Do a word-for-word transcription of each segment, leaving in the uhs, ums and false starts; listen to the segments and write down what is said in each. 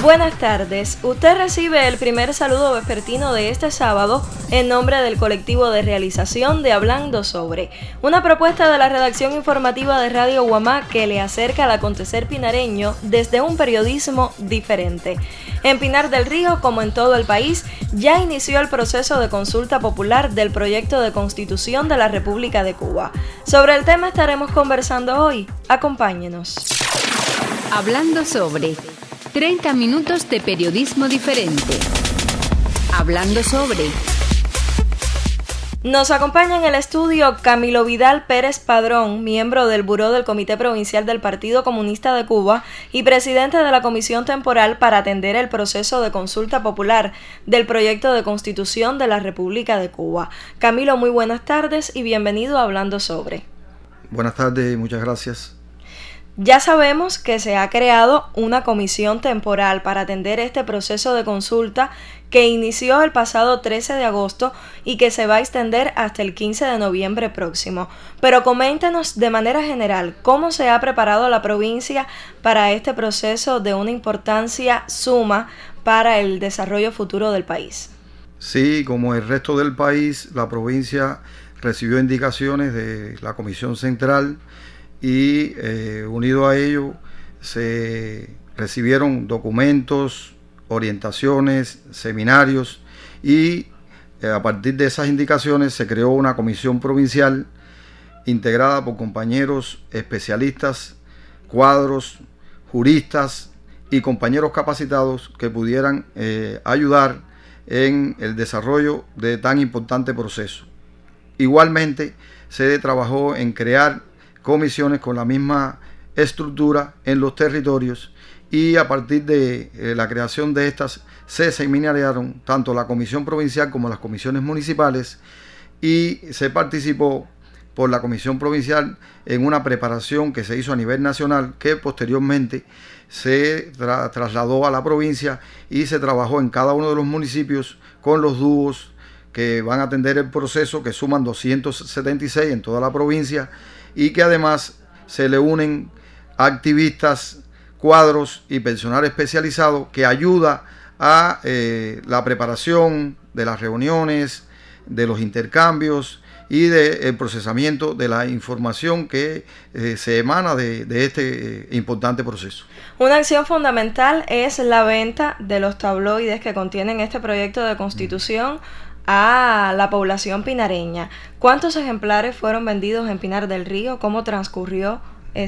Buenas tardes. Usted recibe el primer saludo vespertino de este sábado en nombre del colectivo de realización de Hablando Sobre, una propuesta de la redacción informativa de Radio Guamá que le acerca al acontecer pinareño desde un periodismo diferente. En Pinar del Río, como en todo el país, ya inició el proceso de consulta popular del proyecto de Constitución de la República de Cuba. Sobre el tema estaremos conversando hoy. Acompáñenos. Hablando Sobre. treinta minutos de periodismo diferente. Hablando Sobre. Nos acompaña en el estudio Camilo Vidal Pérez Padrón, miembro del Buró del Comité Provincial del Partido Comunista de Cuba y presidente de la Comisión Temporal para atender el proceso de consulta popular del proyecto de Constitución de la República de Cuba. Camilo, muy buenas tardes y bienvenido a Hablando Sobre. Buenas tardes y muchas gracias. Ya sabemos que se ha creado una comisión temporal para atender este proceso de consulta que inició el pasado trece de agosto y que se va a extender hasta el quince de noviembre próximo. Pero coméntenos de manera general cómo se ha preparado la provincia para este proceso de una importancia suma para el desarrollo futuro del país. Sí, como el resto del país, la provincia recibió indicaciones de la Comisión Central y eh, unido a ello se recibieron documentos, orientaciones, seminarios y eh, a partir de esas indicaciones se creó una comisión provincial integrada por compañeros especialistas, cuadros, juristas y compañeros capacitados que pudieran eh, ayudar en el desarrollo de tan importante proceso. Igualmente se trabajó en crear comisiones con la misma estructura en los territorios y a partir de eh, la creación de estas se seminariaron tanto la comisión provincial como las comisiones municipales y se participó por la comisión provincial en una preparación que se hizo a nivel nacional que posteriormente se tra- trasladó a la provincia y se trabajó en cada uno de los municipios con los dúos que van a atender el proceso, que suman doscientos setenta y seis en toda la provincia y que además se le unen activistas, cuadros y personal especializado que ayuda a eh, la preparación de las reuniones, de los intercambios y del procesamiento de la información que eh, se emana de, de este eh, importante proceso. Una acción fundamental es la venta de los tabloides que contienen este proyecto de Constitución a la población pinareña. ¿Cuántos ejemplares fueron vendidos en Pinar del Río? ¿Cómo transcurrió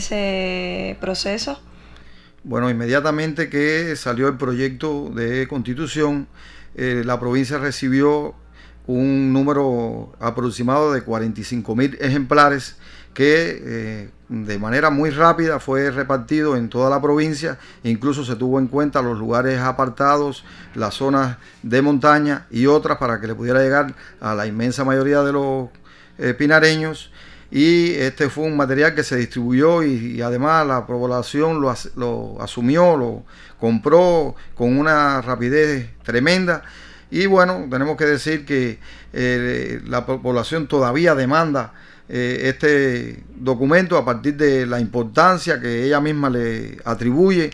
ese proceso? Bueno, inmediatamente que salió el proyecto de Constitución, eh, la provincia recibió un número aproximado de cuarenta y cinco mil ejemplares que eh, de manera muy rápida fue repartido en toda la provincia, incluso se tuvo en cuenta los lugares apartados, las zonas de montaña y otras para que le pudiera llegar a la inmensa mayoría de los eh, pinareños, y este fue un material que se distribuyó y, y además la población lo, as, lo asumió, lo compró con una rapidez tremenda. Y bueno, tenemos que decir que eh, la población todavía demanda eh, este documento a partir de la importancia que ella misma le atribuye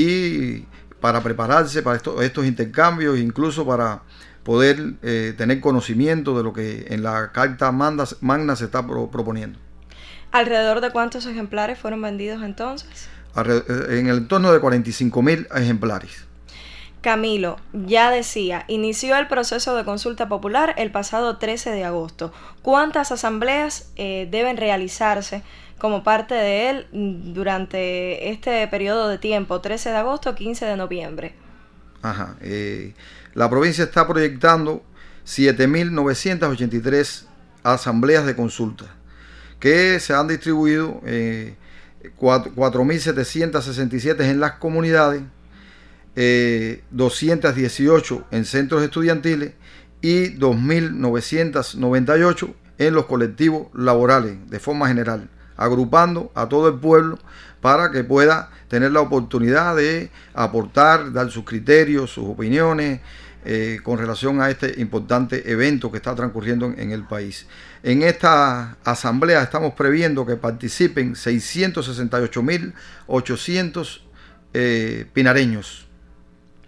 y para prepararse para esto, estos intercambios, incluso para poder eh, tener conocimiento de lo que en la Carta Magna, Magna se está pro, proponiendo. ¿Alrededor de cuántos ejemplares fueron vendidos entonces? En el entorno de cuarenta y cinco mil ejemplares. Camilo, ya decía, inició el proceso de consulta popular el pasado trece de agosto. ¿Cuántas asambleas eh, deben realizarse como parte de él durante este periodo de tiempo, trece de agosto, quince de noviembre? Ajá, eh, la provincia está proyectando siete mil novecientas ochenta y tres asambleas de consulta que se han distribuido eh, cuatro mil setecientas sesenta y siete en las comunidades, Eh, doscientas dieciocho en centros estudiantiles y dos mil novecientos noventa y ocho en los colectivos laborales de forma general, agrupando a todo el pueblo para que pueda tener la oportunidad de aportar, dar sus criterios, sus opiniones eh, con relación a este importante evento que está transcurriendo en, en el país. En esta asamblea estamos previendo que participen seiscientos sesenta y ocho mil ochocientos eh, pinareños.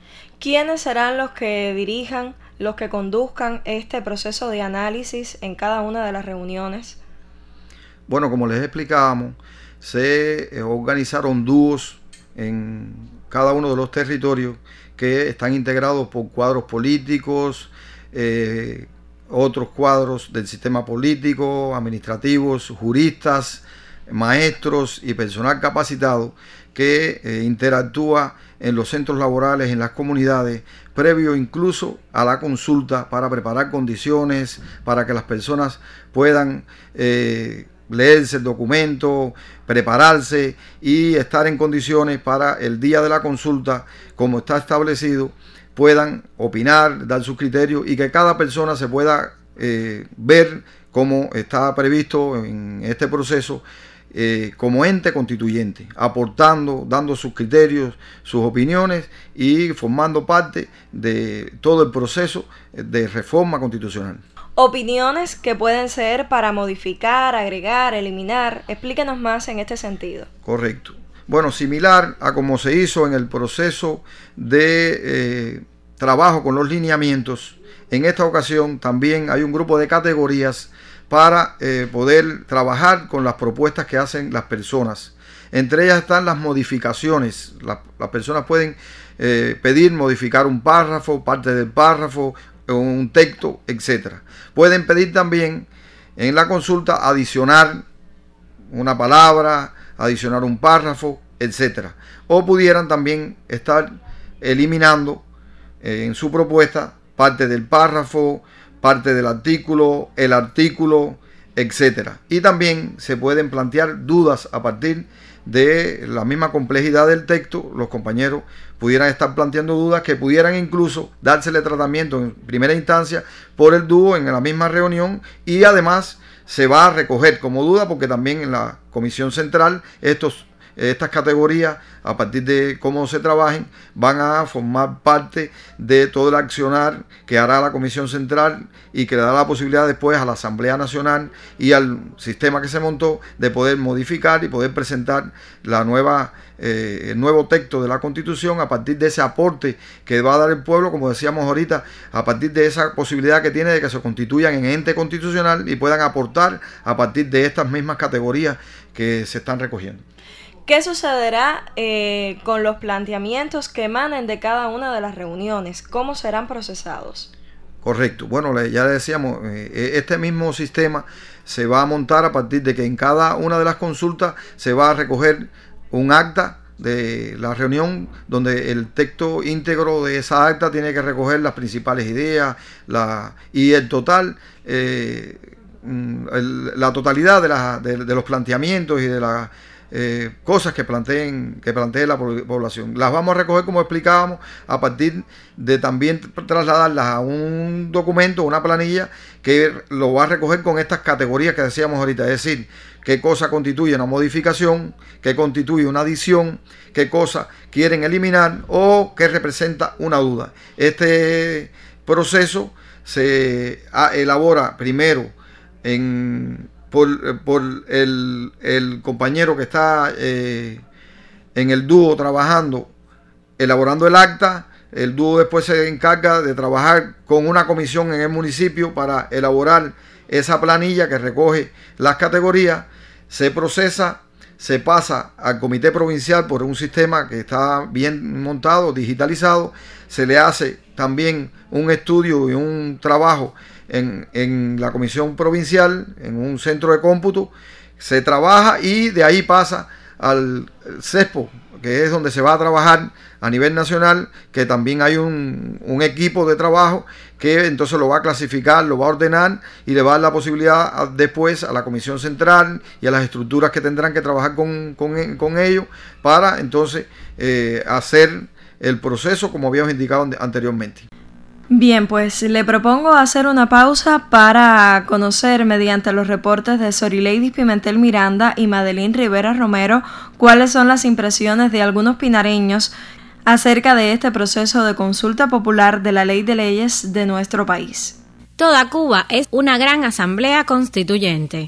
¿Quiénes serán los que dirijan, los que conduzcan este proceso de análisis en cada una de las reuniones? Bueno, como les explicábamos, se organizaron dúos en cada uno de los territorios que están integrados por cuadros políticos, eh, otros cuadros del sistema político, administrativos, juristas, maestros y personal capacitado que eh, interactúa en los centros laborales, en las comunidades, previo incluso a la consulta, para preparar condiciones para que las personas puedan eh, leerse el documento, prepararse y estar en condiciones para el día de la consulta, como está establecido, puedan opinar, dar sus criterios y que cada persona se pueda eh, ver como está previsto en este proceso, eh, como ente constituyente, aportando, dando sus criterios, sus opiniones y formando parte de todo el proceso de reforma constitucional. Opiniones que pueden ser para modificar, agregar, eliminar. Explíquenos más en este sentido. Correcto. Bueno, similar a como se hizo en el proceso de eh, trabajo con los lineamientos, en esta ocasión también hay un grupo de categorías para eh, poder trabajar con las propuestas que hacen las personas. Entre ellas están las modificaciones. La, las personas pueden eh, pedir modificar un párrafo, parte del párrafo, un texto, etcétera. Pueden pedir también en la consulta adicionar una palabra, adicionar un párrafo, etcétera. O pudieran también estar eliminando eh, en su propuesta parte del párrafo, parte del artículo, el artículo, etcétera. Y también se pueden plantear dudas a partir de la misma complejidad del texto. Los compañeros pudieran estar planteando dudas que pudieran incluso dársele tratamiento en primera instancia por el dúo en la misma reunión, y además se va a recoger como duda porque también en la comisión central estos estas categorías, a partir de cómo se trabajen, van a formar parte de todo el accionar que hará la Comisión Central y que le da la posibilidad después a la Asamblea Nacional y al sistema que se montó de poder modificar y poder presentar la nueva, eh, el nuevo texto de la Constitución a partir de ese aporte que va a dar el pueblo, como decíamos ahorita, a partir de esa posibilidad que tiene de que se constituyan en ente constitucional y puedan aportar a partir de estas mismas categorías que se están recogiendo. ¿Qué sucederá eh, con los planteamientos que emanen de cada una de las reuniones? ¿Cómo serán procesados? Correcto. Bueno, ya le decíamos, eh, este mismo sistema se va a montar a partir de que en cada una de las consultas se va a recoger un acta de la reunión donde el texto íntegro de esa acta tiene que recoger las principales ideas la, y el total, eh, el, la totalidad de, la, de, de los planteamientos y de la Eh, cosas que planteen que plantee la población. Las vamos a recoger, como explicábamos, a partir de también trasladarlas a un documento, una planilla que lo va a recoger con estas categorías que decíamos ahorita, es decir, qué cosa constituye una modificación, qué constituye una adición, qué cosa quieren eliminar o qué representa una duda. Este proceso se elabora primero en Por, por el, el compañero que está eh, en el dúo trabajando, elaborando el acta. El dúo después se encarga de trabajar con una comisión en el municipio para elaborar esa planilla que recoge las categorías. Se procesa, se pasa al comité provincial por un sistema que está bien montado, digitalizado. Se le hace también un estudio y un trabajo En, en la comisión provincial, en un centro de cómputo, se trabaja y de ahí pasa al CESPO, que es donde se va a trabajar a nivel nacional, que también hay un, un equipo de trabajo que entonces lo va a clasificar, lo va a ordenar y le va a dar la posibilidad a, después a la comisión central y a las estructuras que tendrán que trabajar con, con, con ellos para entonces eh, hacer el proceso como habíamos indicado anteriormente. Bien, pues le propongo hacer una pausa para conocer mediante los reportes de Sorileidis Pimentel Miranda y Madeline Rivera Romero cuáles son las impresiones de algunos pinareños acerca de este proceso de consulta popular de la Ley de Leyes de nuestro país. Toda Cuba es una gran asamblea constituyente.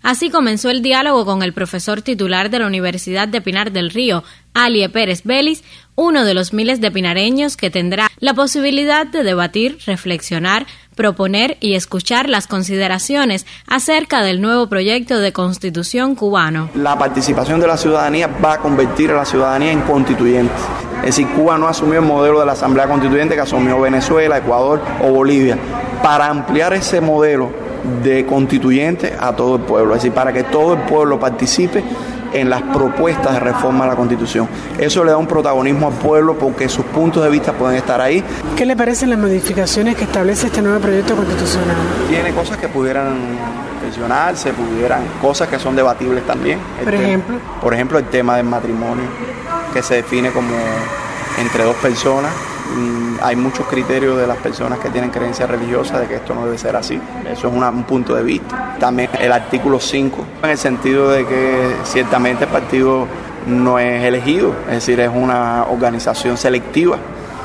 Así comenzó el diálogo con el profesor titular de la Universidad de Pinar del Río, Alie Pérez Vélez, uno de los miles de pinareños que tendrá la posibilidad de debatir, reflexionar, proponer y escuchar las consideraciones acerca del nuevo proyecto de constitución cubano. La participación de la ciudadanía va a convertir a la ciudadanía en constituyente. Es decir, Cuba no asumió el modelo de la Asamblea Constituyente que asumió Venezuela, Ecuador o Bolivia, para ampliar ese modelo de constituyente a todo el pueblo, es decir, para que todo el pueblo participe en las propuestas de reforma a la Constitución. Eso le da un protagonismo al pueblo porque sus puntos de vista pueden estar ahí. ¿Qué le parecen las modificaciones que establece este nuevo proyecto constitucional? Tiene cosas que pudieran mencionarse, pudieran, cosas que son debatibles también. Por el ejemplo. Tema, por ejemplo, el tema del matrimonio, que se define como entre dos personas. Hay muchos criterios de las personas que tienen creencias religiosas de que esto no debe ser así. Eso es una, un punto de vista. También el artículo cinco, en el sentido de que ciertamente el partido no es elegido, es decir, es una organización selectiva.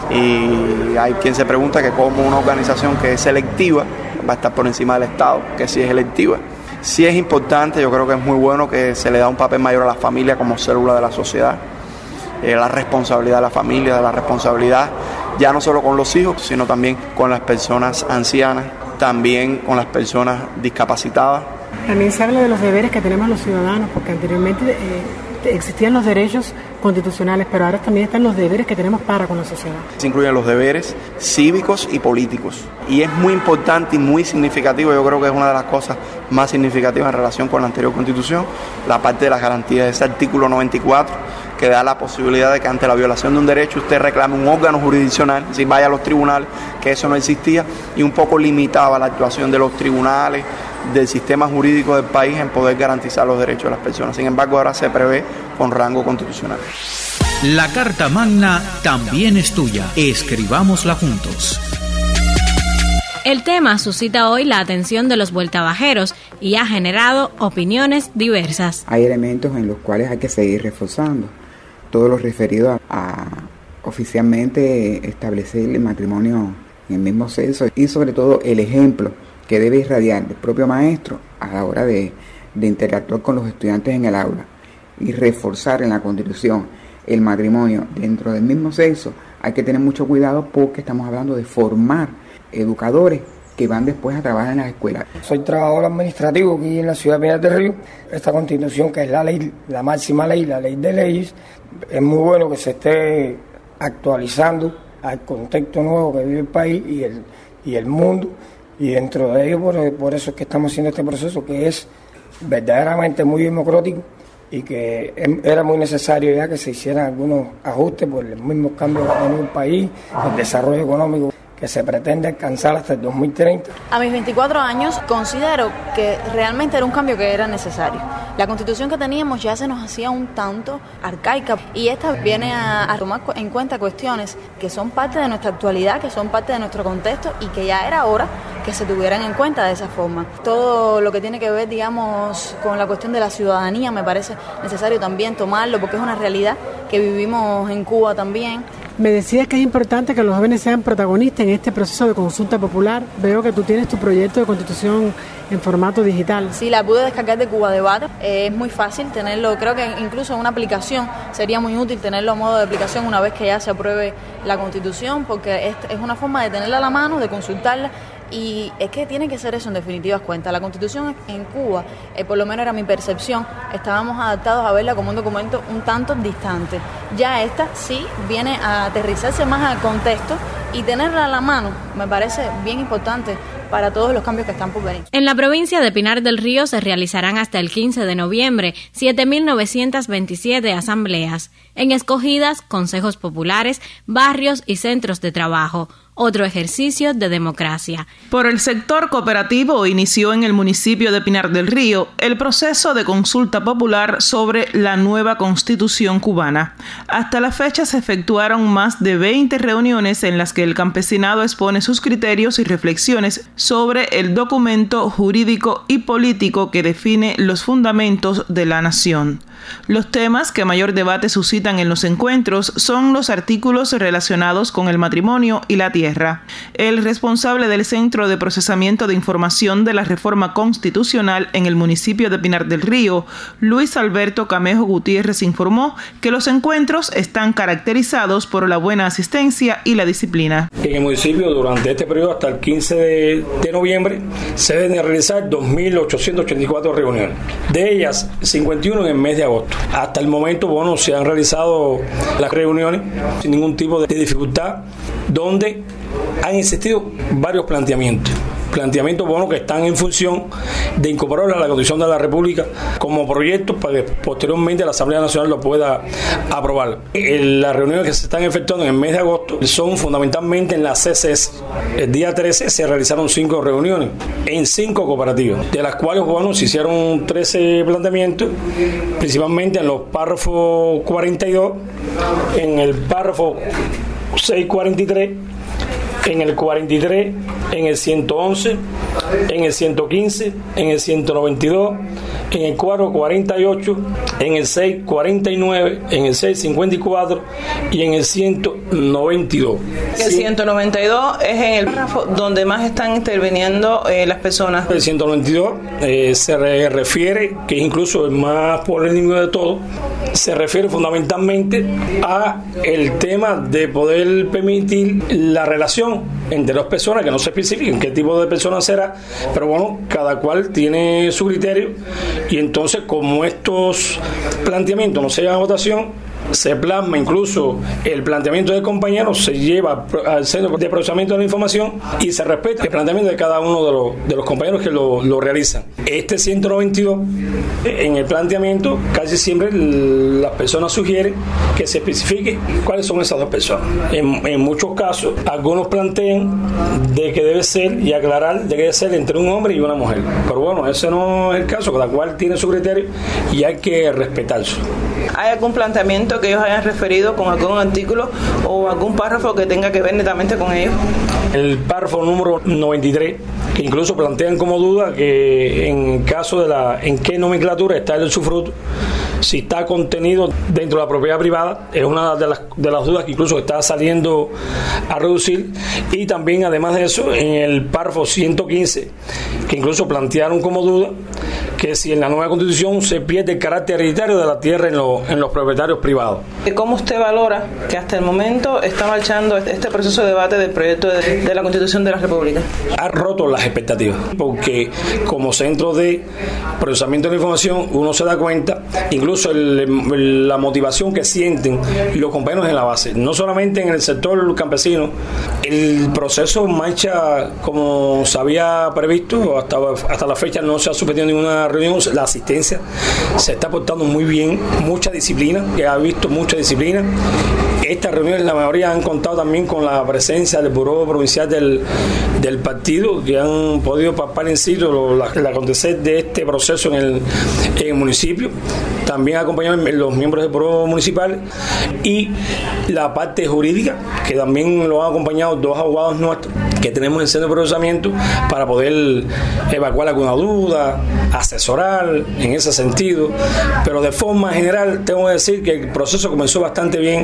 Y hay quien se pregunta que cómo una organización que es selectiva va a estar por encima del Estado, que sí es electiva. Sí es importante, yo creo que es muy bueno que se le da un papel mayor a la familia como célula de la sociedad. Eh, la responsabilidad de la familia, de la responsabilidad ya no solo con los hijos, sino también con las personas ancianas, también con las personas discapacitadas. También se habla de los deberes que tenemos los ciudadanos, porque anteriormente eh, existían los derechos constitucionales, pero ahora también están los deberes que tenemos para con la sociedad. Se incluyen los deberes cívicos y políticos. Y es muy importante y muy significativo, yo creo que es una de las cosas más significativas en relación con la anterior Constitución, la parte de las garantías de ese artículo noventa y cuatro, que da la posibilidad de que ante la violación de un derecho usted reclame un órgano jurisdiccional, es decir, vaya a los tribunales, que eso no existía, y un poco limitaba la actuación de los tribunales, del sistema jurídico del país en poder garantizar los derechos de las personas. Sin embargo, ahora se prevé con rango constitucional. La Carta Magna también es tuya. Escribámosla juntos. El tema suscita hoy la atención de los vueltabajeros y ha generado opiniones diversas. Hay elementos en los cuales hay que seguir reforzando. Todo lo referido a, a oficialmente establecer el matrimonio en el mismo sexo y sobre todo el ejemplo que debe irradiar el propio maestro a la hora de, de interactuar con los estudiantes en el aula y reforzar en la Constitución el matrimonio dentro del mismo sexo. Hay que tener mucho cuidado porque estamos hablando de formar educadores que van después a trabajar en las escuelas. Soy trabajador administrativo aquí en la ciudad de Pinar del Río. Esta Constitución, que es la ley, la máxima ley, la ley de leyes, es muy bueno que se esté actualizando al contexto nuevo que vive el país y el, y el mundo, y dentro de ello por, por eso es que estamos haciendo este proceso, que es verdaderamente muy democrático y que era muy necesario ya que se hicieran algunos ajustes por los mismos cambios que ha tenido el país, el desarrollo económico que se pretende alcanzar hasta el dos mil treinta. A mis veinticuatro años considero que realmente era un cambio que era necesario. La Constitución que teníamos ya se nos hacía un tanto arcaica y esta viene a, a tomar en cuenta cuestiones que son parte de nuestra actualidad, que son parte de nuestro contexto y que ya era hora que se tuvieran en cuenta de esa forma. Todo lo que tiene que ver, digamos, con la cuestión de la ciudadanía me parece necesario también tomarlo porque es una realidad que vivimos en Cuba también. Me decías que es importante que los jóvenes sean protagonistas en este proceso de consulta popular. Veo que tú tienes tu proyecto de constitución en formato digital. Sí, la pude descargar de Cuba Debate. Eh, es muy fácil tenerlo, creo que incluso en una aplicación sería muy útil tenerlo a modo de aplicación una vez que ya se apruebe la Constitución, porque es, es una forma de tenerla a la mano, de consultarla. Y es que tiene que ser eso en definitivas cuentas. La Constitución en Cuba, eh, por lo menos era mi percepción, estábamos adaptados a verla como un documento un tanto distante. Ya esta sí viene a aterrizarse más al contexto y tenerla a la mano me parece bien importante para todos los cambios que están por venir. En la provincia de Pinar del Río se realizarán hasta el quince de noviembre siete mil novecientas veintisiete asambleas, en escogidas, consejos populares, barrios y centros de trabajo. Otro ejercicio de democracia. Por el sector cooperativo inició en el municipio de Pinar del Río el proceso de consulta popular sobre la nueva Constitución cubana. Hasta la fecha se efectuaron más de veinte reuniones en las que el campesinado expone sus criterios y reflexiones sobre el documento jurídico y político que define los fundamentos de la nación. Los temas que mayor debate suscitan en los encuentros son los artículos relacionados con el matrimonio y la tierra. tierra. El responsable del Centro de Procesamiento de Información de la Reforma Constitucional en el municipio de Pinar del Río, Luis Alberto Camejo Gutiérrez, informó que los encuentros están caracterizados por la buena asistencia y la disciplina. En el municipio, durante este periodo hasta el quince de noviembre, se deben realizar dos mil ochocientas ochenta y cuatro reuniones. De ellas, cincuenta y uno en el mes de agosto. Hasta el momento, bueno, se han realizado las reuniones sin ningún tipo de dificultad, donde han existido varios planteamientos. Planteamientos bueno, que están en función de incorporarlo a la Constitución de la República como proyecto para que posteriormente la Asamblea Nacional lo pueda aprobar. Las reuniones que se están efectuando en el mes de agosto son fundamentalmente en las C C S. El día trece se realizaron cinco reuniones en cinco cooperativas, de las cuales bueno, se hicieron trece planteamientos, principalmente en los párrafos cuarenta y dos, en el párrafo seiscientos cuarenta y tres, en el cuarenta y tres, en el ciento once, en el ciento quince, en el ciento noventa y dos, en el cuatro cuarenta y ocho, en el seis cuarenta y nueve, en el seis cincuenta y cuatro y en el ciento noventa y dos. El ciento noventa y dos es en el párrafo donde más están interviniendo eh, las personas. El ciento noventa y dos eh, se re refiere, que es incluso el más polémico de todo, se refiere fundamentalmente a el tema de poder permitir la relación entre dos personas, que no se especifiquen qué tipo de persona será, pero bueno, cada cual tiene su criterio, y entonces como estos planteamientos no se llevan a votación, se plasma incluso el planteamiento del compañero, se lleva al centro de procesamiento de la información y se respeta el planteamiento de cada uno de los, de los compañeros que lo, lo realizan. Este ciento noventa y dos, en el planteamiento, casi siempre las personas sugieren que se especifique cuáles son esas dos personas. En, en muchos casos, algunos plantean de que debe ser, y aclarar, de que debe ser entre un hombre y una mujer. Pero bueno, ese no es el caso, cada cual tiene su criterio y hay que respetarlo. ¿Hay algún planteamiento que ellos hayan referido con algún artículo o algún párrafo que tenga que ver netamente con ellos? El párrafo número noventa y tres, que incluso plantean como duda que en caso de la en qué nomenclatura está el usufructo, si está contenido dentro de la propiedad privada, es una de las, de las dudas que incluso está saliendo a reducir. Y también, además de eso, en el párrafo ciento quince, que incluso plantearon como duda que si en la nueva Constitución se pierde el carácter hereditario de la tierra en, lo, en los propietarios privados. ¿Cómo usted valora que hasta el momento está marchando este proceso de debate del proyecto de, de la Constitución de la República? Ha roto las expectativas, porque como centro de procesamiento de la información uno se da cuenta, incluso el, la motivación que sienten los compañeros en la base, no solamente en el sector campesino, el proceso marcha como se había previsto, hasta, hasta la fecha no se ha suspendido ninguna reunión, la asistencia se está portando muy bien, mucha disciplina, que ha visto mucha disciplina. Estas reuniones, la mayoría han contado también con la presencia del Buró Provincial del, del partido, que han podido palpar en sitio el acontecer de este proceso en el, en el municipio. También acompañaron los miembros del Buró Municipal y la parte jurídica, que también lo han acompañado dos abogados nuestros que tenemos en el centro de procesamiento para poder evacuar alguna duda, asesorar en ese sentido. Pero de forma general tengo que decir que el proceso comenzó bastante bien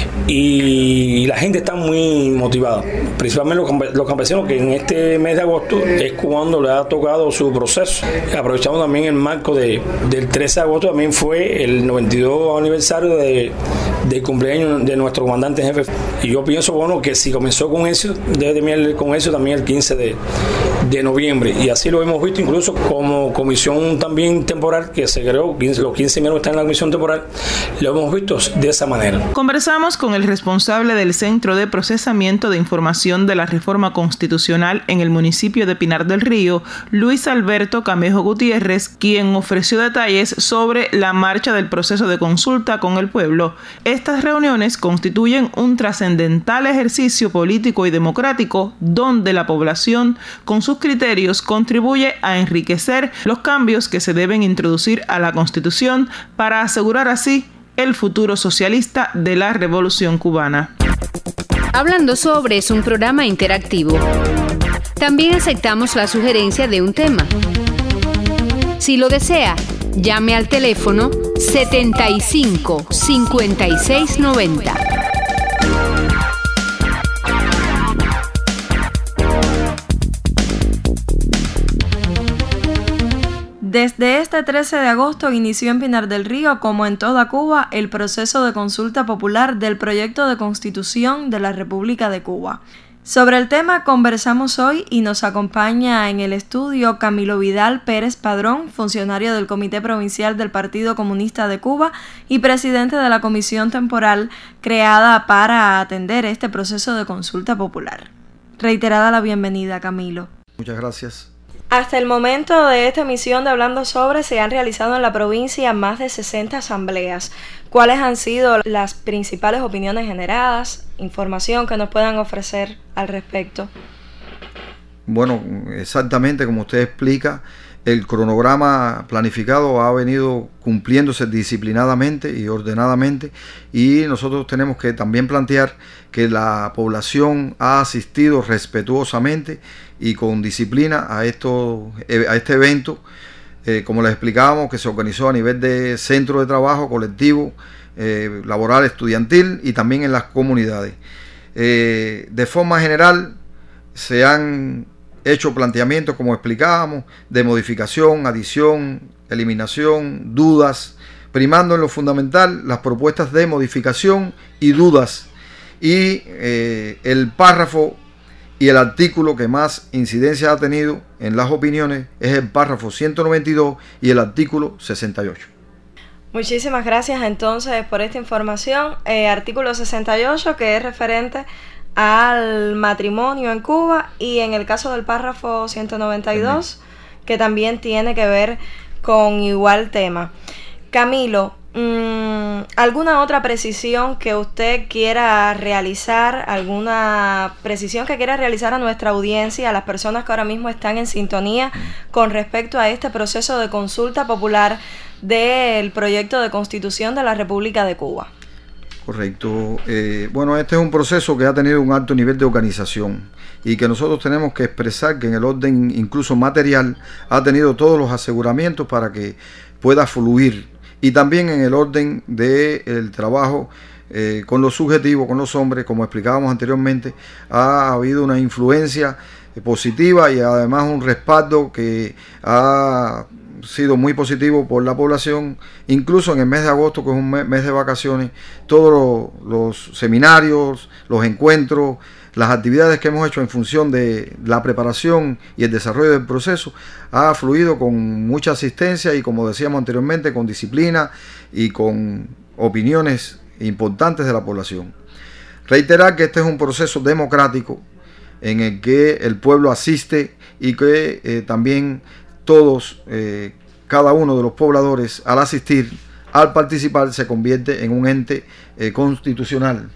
y la gente está muy motivada, principalmente los campesinos, que en este mes de agosto es cuando le ha tocado su proceso. Aprovechamos también el marco de, del trece de agosto, también fue el noventa y dos aniversario de, del cumpleaños de nuestro comandante jefe, y yo pienso bueno que si comenzó con eso, debe terminar con eso también el quince de, de noviembre, y así lo hemos visto incluso como comisión también temporal que se creó, los quince miembros que están en la comisión temporal, lo hemos visto de esa manera. Conversamos con el responsable del Centro de Procesamiento de Información de la Reforma Constitucional en el municipio de Pinar del Río, Luis Alberto Camejo Gutiérrez, quien ofreció detalles sobre la marcha del proceso de consulta con el pueblo. Estas reuniones constituyen un trascendental ejercicio político y democrático donde la población, con sus criterios, contribuye a enriquecer los cambios que se deben introducir a la Constitución para asegurar así el futuro socialista de la Revolución Cubana. Hablando sobre es un programa interactivo. También aceptamos la sugerencia de un tema. Si lo desea, llame al teléfono setenta y cinco, cincuenta y seis noventa. Desde este trece de agosto inició en Pinar del Río, como en toda Cuba, el proceso de consulta popular del proyecto de Constitución de la República de Cuba. Sobre el tema conversamos hoy y nos acompaña en el estudio Camilo Vidal Pérez Padrón, funcionario del Comité Provincial del Partido Comunista de Cuba y presidente de la comisión temporal creada para atender este proceso de consulta popular. Reiterada la bienvenida, Camilo. Muchas gracias. Hasta el momento de esta emisión de Hablando Sobre se han realizado en la provincia más de sesenta asambleas. ¿Cuáles han sido las principales opiniones generadas, información que nos puedan ofrecer al respecto? Bueno, exactamente como usted explica, el cronograma planificado ha venido cumpliéndose disciplinadamente y ordenadamente, y nosotros tenemos que también plantear que la población ha asistido respetuosamente y con disciplina a, esto, a este evento, eh, como les explicábamos, que se organizó a nivel de centro de trabajo, colectivo, eh, laboral, estudiantil y también en las comunidades. Eh, de forma general se han hecho planteamientos, como explicábamos, de modificación, adición, eliminación, dudas, primando en lo fundamental las propuestas de modificación y dudas, y eh, el párrafo y el artículo que más incidencia ha tenido en las opiniones es el párrafo ciento noventa y dos y el artículo sesenta y ocho. Muchísimas gracias entonces por esta información. Eh, artículo sesenta y ocho, que es referente al matrimonio en Cuba, y en el caso del párrafo ciento noventa y dos, que también tiene que ver con igual tema. Camilo, mmm, ¿alguna otra precisión que usted quiera realizar, alguna precisión que quiera realizar a nuestra audiencia, a las personas que ahora mismo están en sintonía con respecto a este proceso de consulta popular del proyecto de Constitución de la República de Cuba? Correcto. Eh, bueno, este es un proceso que ha tenido un alto nivel de organización y que nosotros tenemos que expresar que en el orden incluso material ha tenido todos los aseguramientos para que pueda fluir, y también en el orden del trabajo eh, con los subjetivos, con los hombres, como explicábamos anteriormente, ha habido una influencia positiva y además un respaldo que ha sido muy positivo por la población. Incluso en el mes de agosto, que es un mes de vacaciones, todos los, los seminarios, los encuentros, las actividades que hemos hecho en función de la preparación y el desarrollo del proceso ha fluido con mucha asistencia y, como decíamos anteriormente, con disciplina y con opiniones importantes de la población. Reiterar que este es un proceso democrático en el que el pueblo asiste y que eh, también todos, eh, cada uno de los pobladores, al asistir, al participar, se convierte en un ente eh, constitucional,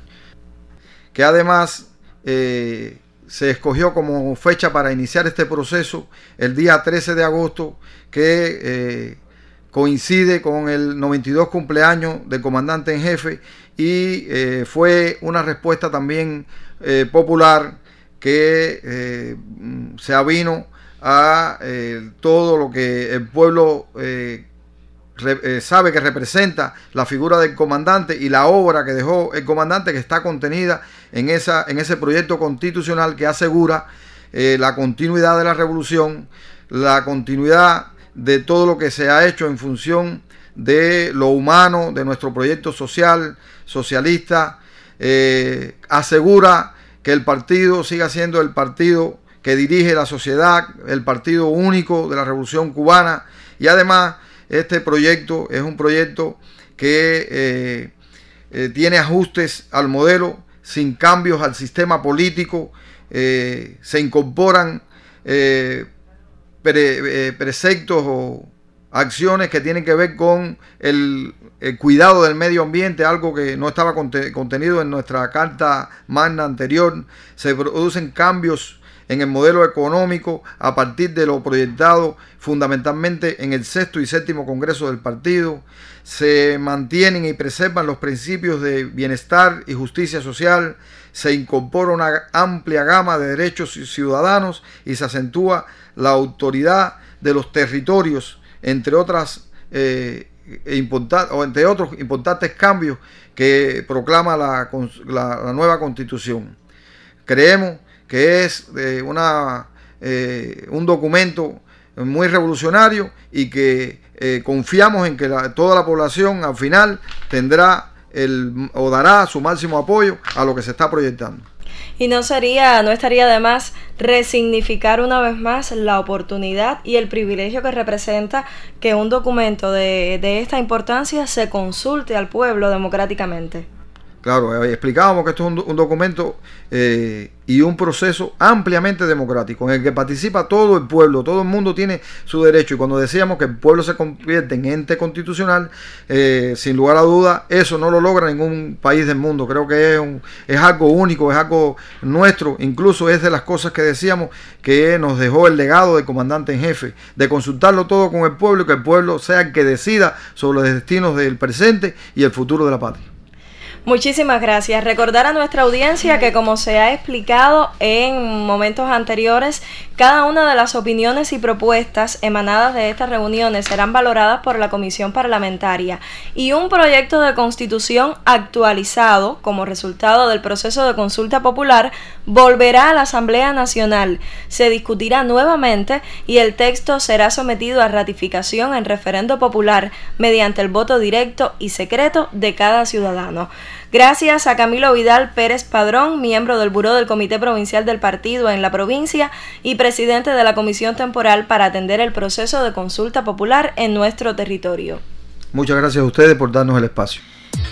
que además eh, se escogió como fecha para iniciar este proceso el día trece de agosto, que eh, coincide con el noventa y dos cumpleaños del comandante en jefe, y eh, fue una respuesta también eh, popular que eh, se avino a eh, todo lo que el pueblo eh, re, eh, sabe que representa la figura del comandante y la obra que dejó el comandante, que está contenida en, esa, en ese proyecto constitucional que asegura eh, la continuidad de la revolución, la continuidad de todo lo que se ha hecho en función de lo humano, de nuestro proyecto social, socialista, eh, asegura que el partido siga siendo el partido que dirige la sociedad, el partido único de la Revolución Cubana, y además este proyecto es un proyecto que eh, eh, tiene ajustes al modelo, sin cambios al sistema político, eh, se incorporan eh, pre, eh, preceptos o acciones que tienen que ver con el, el cuidado del medio ambiente, algo que no estaba contenido en nuestra Carta Magna anterior. Se producen cambios en el modelo económico a partir de lo proyectado fundamentalmente en el sexto y séptimo congreso del partido. Se mantienen y preservan los principios de bienestar y justicia social, se incorpora una amplia gama de derechos ciudadanos y se acentúa la autoridad de los territorios, entre otras eh, importan- o entre otros importantes cambios que proclama la, la, la nueva Constitución. Creemos que es eh, una, eh, un documento muy revolucionario y que eh, confiamos en que la, toda la población al final tendrá el, o dará su máximo apoyo a lo que se está proyectando. Y no sería, no estaría de más resignificar una vez más la oportunidad y el privilegio que representa que un documento de, de esta importancia se consulte al pueblo democráticamente. Claro, explicábamos que esto es un, un documento eh, y un proceso ampliamente democrático en el que participa todo el pueblo, todo el mundo tiene su derecho, y cuando decíamos que el pueblo se convierte en ente constitucional, eh, sin lugar a duda eso no lo logra ningún país del mundo. Creo que es, un, es algo único, es algo nuestro, incluso es de las cosas que decíamos que nos dejó el legado del comandante en jefe, de consultarlo todo con el pueblo y que el pueblo sea el que decida sobre los destinos del presente y el futuro de la patria. Muchísimas gracias. Recordar a nuestra audiencia que, como se ha explicado en momentos anteriores, cada una de las opiniones y propuestas emanadas de estas reuniones serán valoradas por la Comisión Parlamentaria, y un proyecto de constitución actualizado como resultado del proceso de consulta popular volverá a la Asamblea Nacional. Se discutirá nuevamente y el texto será sometido a ratificación en referendo popular mediante el voto directo y secreto de cada ciudadano. Gracias a Camilo Vidal Pérez Padrón, miembro del Buró del Comité Provincial del Partido en la provincia y presidente de la Comisión Temporal para atender el proceso de consulta popular en nuestro territorio. Muchas gracias a ustedes por darnos el espacio.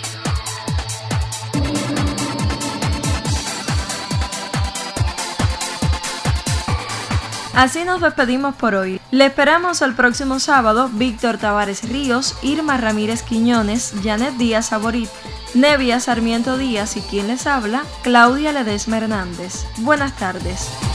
Así nos despedimos por hoy. Le esperamos el próximo sábado. Víctor Tavares Ríos, Irma Ramírez Quiñones, Janet Díaz Saborit, Nevia Sarmiento Díaz y quien les habla, Claudia Ledesma Hernández. Buenas tardes.